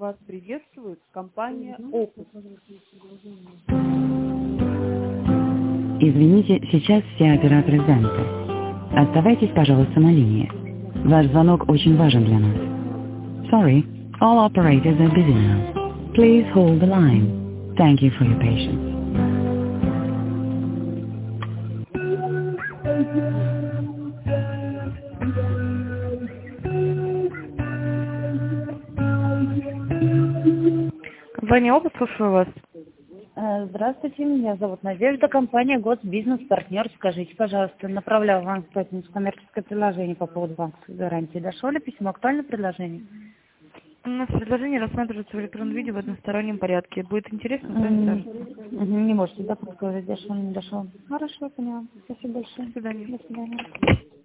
Вас приветствует компания «Опус». Извините, сейчас все операторы заняты. Оставайтесь, пожалуйста, на линии. Ваш звонок очень важен для нас. Sorry, all operators are busy now. Please hold the line. Thank you for your patience. Компания «Опыт», слушаю вас. Здравствуйте, меня зовут Надежда, компания «Госбизнес-партнер». Скажите, пожалуйста, направлял вам в пятницу коммерческое предложение по поводу банковской гарантии. Дошло ли письмо? Актуальное предложение? У нас предложение рассматривается в электронном виде в одностороннем порядке. Будет интересно, с вами свяжемся. Не можете, да, подсказать, дошло, не дошло. Хорошо, поняла. Спасибо большое. До свидания. До свидания.